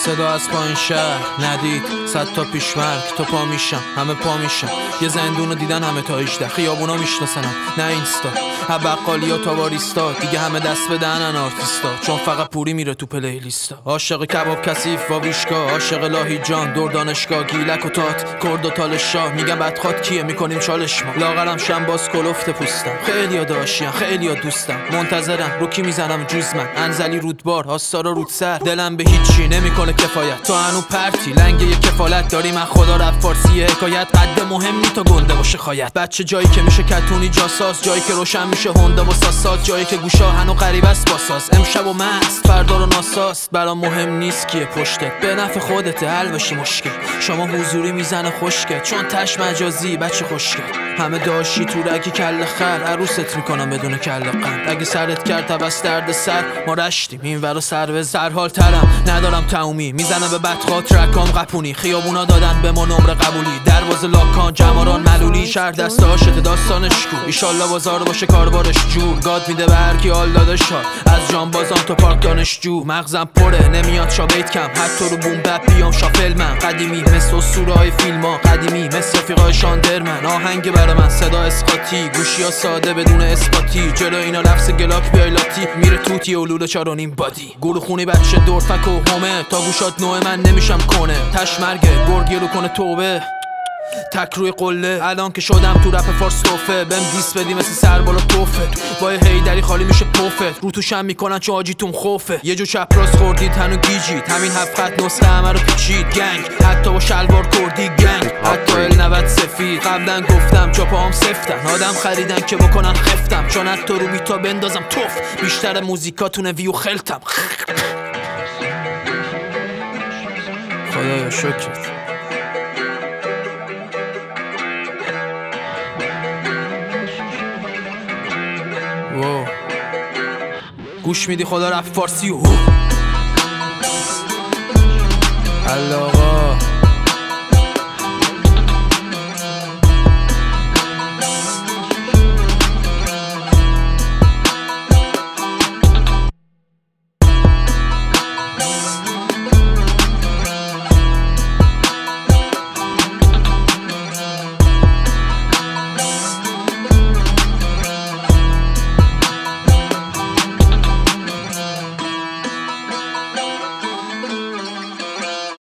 صدا از پایین شهر ندید 100 تا پیشمرگ تو پا میشم همه پا میشم یه زندونو دیدن همه تا 18 خیابونا میشناسنم نه اینستا بقالیا تا واریستا دیگه همه دست بدهنن آرتیستا چون فقط پوری میره تو پلیلیستا عاشق کباب کثیف و ویشکا عاشق لاهی جان دور دانشگاه گیلک و تات کرد و تالشا میگم بدخواد کیه میکنیم چالش ما لاغرم شم باز کلفت پوستم خیلیا داشتم خیلیا دوستم منتظرم رو کی میزنم جوز من انزلی رودبار آستارا رود سر دلم به هیچی نمیکنه کفایت تو هنو پرتی لنگ یه کفالت داری من خدا رفت فارسی حکایت قد مهم نی تا گنده باشه خایت بچه جایی که میشه کتونی جاساس جایی که روشن میشه هوندا و ساسات جایی که گوشا هنو غریب است باساس امشب و مست فردا رو ناساست برام مهم نیست کیه پشتت به نفع خودته حل بشه مشکل شما حضوری میزنه خوشگل چون تش مجازی بچه خوشگل همه داشتی تو رگی کل خر عروست میکنم بدون کل قند اگه سرت کرد تبس درد سر ما رشتیم این ورا سر به سرحال ترم ندارم تمومی میزنم به بدخواه ترکام قپونی خیابونا دادن به ما نمره قبولی دروازه لاکان جماران ملولی شهر دست عاشق داستانش کو ایشالله بازار باشه کاربارش جور گاد میده به هرکی حال دادش ها از جانبازان تا پارک دانشجو مغزم پره نمیاد شاگیت کم حتی رو بوم بپ بیام شافل من قدیمی مثل اسطوره‌های فیلم‌ها قدیمی مثل رفیقای شاندرمن آهنگ برا من صدا اسقاطی گوشیا ساده بدون اثباتی جلو اینا لفظ گلاک بیای لاتی میره توتی و لوله 4.5 بادی گلو خونی بچه دورفک و همه تا گوشات نوع من نمیشم کنه تشمرگه گرگی رو کنه توبه تک روی قله الان که شدم تو رپ فارس توفه بهم دیس بدی مثل سر بالا توفه وای هیدری خالی میشه پوفت رو توشم میکنن چه آجیتون خوفه یه جو چپ راست خوردید هنو گیجید همین 7 خط نسخه همه رو پیچید گنگ حتی با شلوار کردی گنگ حتی ال90 سفید قبلا گفتم چا پاهم سفتن آدم خریدن که بکنن خفتم چون حتی رو بیتا بندازم توف بیشتر موزیکاتون ویو خلتم خدایا شکرت گوش میدی خدا رفت فارسی و الله